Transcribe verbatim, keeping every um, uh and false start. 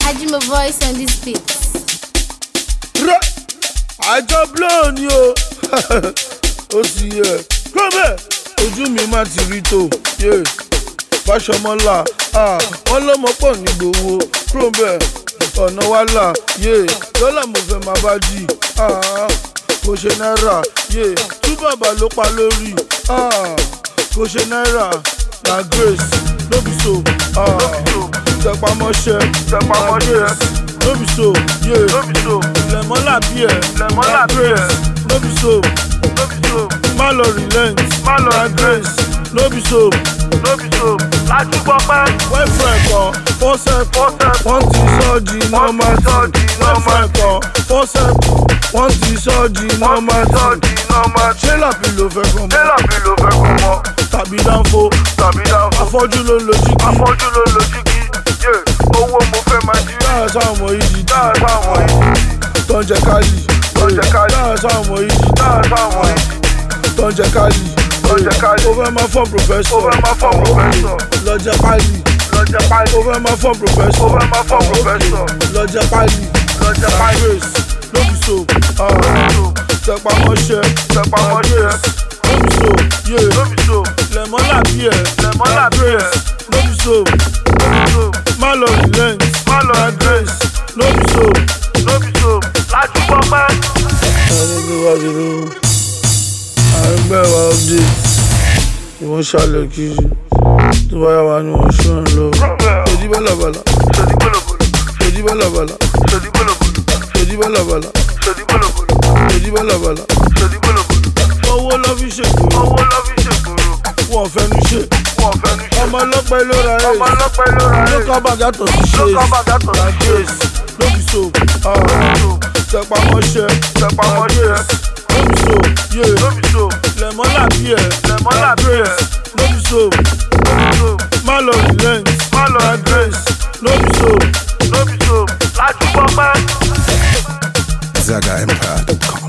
Add my voice on this beat. Àjọ blow ni o. Ó ti yẹ. Kọ́bẹ̀ ojú mi má ti rí tó. Fáṣọmọ́lá wọ́n lọ́mọ pọ̀ ní gbowó. Kọ́bẹ̀ ọ̀nà wa là. Dọ́là mo fẹ́ máa bá jì. Kò ṣe náírà. Tú bàbá ló pa lórí. Kò ṣe náírà. Na grace no be so. Tẹpá mọ́ṣẹ́. Tẹpá mọ́ṣẹ́. No be so, yeah. No be so. Lemon la beer, lemon la beer. No be so, no be so. Malo relent, malo grace. No be so, no be so. Lájú gbọ́pẹ́. Boyfriend kan, fọ́sẹ̀, fọ́sẹ̀. Wọ́n ti sọ́ọ̀jì normal tí. Boyfriend kan, fọ́sẹ̀. Wọ́n ti sọ́ọ̀jì normal tí. Ṣé làbí ló fẹ́ kọ́ mọ́? Ṣé làbí ló fẹ́ kọ́ mọ́? Tàbí dánfó, tàbí dánfó. Afọ́jú ló lo jígí. Afọ́jú ló lo jígí. Owó mo fẹ́ máa jí. Dáhà sáwọn ọmọ yìí. Dáhà sáwọn ọmọ yìí. Tó ń jẹ káàlì. Tó ń jẹ káàlì. Dáhà sáwọn ọmọ yìí. Dáhà sáwọn ọmọ yìí. Tó ń jẹ káàlì. Tó ń jẹ káàlì. Ó fẹ́ máa fọ́n pòfẹ́sọ̀. Ó fẹ́ máa fọ́n pòfẹ́sọ̀. Lọ jẹ páàlì. Lọ jẹ páàlì. Ó fẹ́ máa fọ́n pòfẹ́sọ̀. Ó fẹ́ máa fọ́n pòfẹ́sọ̀. Lọ jẹ páàlì. Lọ jẹ páàlì. No be so. Tẹpá mọ́ṣẹ́. Tẹpá mọ́ṣẹ́. No be so. No be so. Lemon la beer. Lemon la beer. No be so. No be so. Malo relent. Malo grace. No be so. No be so. Lájú gbọ́pẹ́. Ẹni wá sí ló àrùngbẹ́ wa update. Ìwọ̀n ṣàlẹ̀ kiri. Tó bá yà wá ní wọ́n ṣọ́ ń lọ. Ṣèdí bálàbàlà. Ṣèdí bọ́lọ̀bọ̀lọ̀. Ṣèdí bálàbàlà. Ṣèdí bọ́lọ̀bọ̀lọ̀. Ṣèdí bálàbàlà. Ṣèdí bọ́lọ̀bọ̀lọ̀. Ṣèdí bálàbàlà. Ṣèdí bọ́lọ̀bọ̀lọ̀. Owó lọ́ fi ṣègbòrò. Owó lọ́ fi ṣègbòrò. Wọ́n fẹ́nu ṣe. Wọ́n fẹ́nu ṣe. Ọmọ ọlọ́pẹ́ ló ra ẹ̀. Ọmọ ọlọ́pẹ́ ló ra ẹ̀. Ló kọ́ bàgà tó ti ṣe. Ló kọ́ bàgà tó ti ṣe. No be so. Tẹpá mọ́ṣẹ́. Tẹpá mọ́ṣẹ́. No be so. No be so. Lemon la beer. Lemon la beer. No be so. No be so. Malo relent. Malo grace. No be so. No be so. Lájú gbọ́pẹ́. Zaga Empire dot com